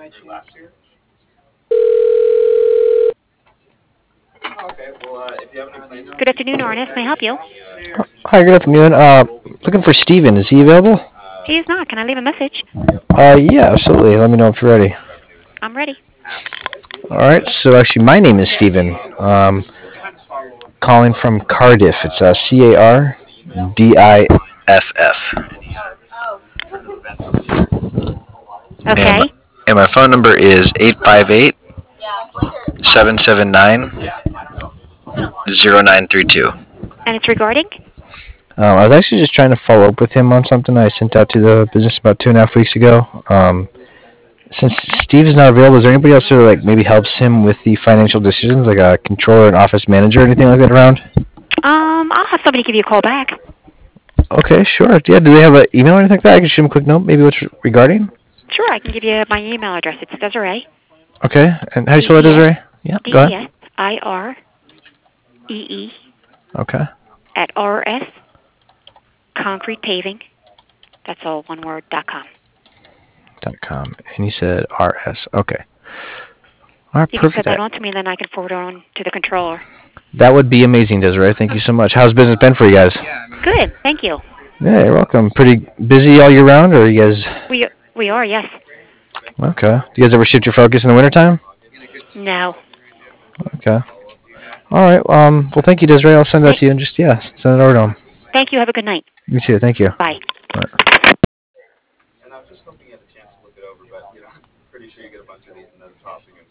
Good afternoon, Ernest. May I help you? Hi, good afternoon. Looking for Steven. Is he available? He is not. Can I leave a message? Yeah, absolutely. Let me know if you're ready. I'm ready. All right. So actually, my name is Steven. Calling from Cardiff. It's Cardiff. And Okay. and my phone number is 858-779-0932. And it's regarding? I was actually just trying to follow up with him on something I sent out to the business about 2.5 weeks ago. Since Steve is not available, is there anybody else who like maybe helps him with the financial decisions, like a controller, an office manager, or anything like that around? I'll have somebody give you a call back. Okay, sure. Yeah, do they have an email or anything like that? I can shoot him a quick note, maybe what's regarding. Sure, I can give you my email address. It's Desiree. Okay, and how do you spell that, D-E-S. Desiree? Yeah, go ahead. D-E-S-I-R-E-E Okay. at RS Concrete Paving. That's all one word, .com. .com. And you said RS. Okay. All right, You can perfect. send that on to me, and then I can forward it on to the controller. That would be amazing, Desiree. Thank you so much. How's business been for you guys? Good. Thank you. Yeah, you're welcome. Pretty busy all year round, or are you guys? We are, yes. Okay. Do you guys ever shift your focus in the wintertime? No. Okay. All right. Well, thank you, Desiree. I'll send that Thank, to you and just yeah, send it over to him. thank you. Have a good night. You too. Thank you. Bye. All right.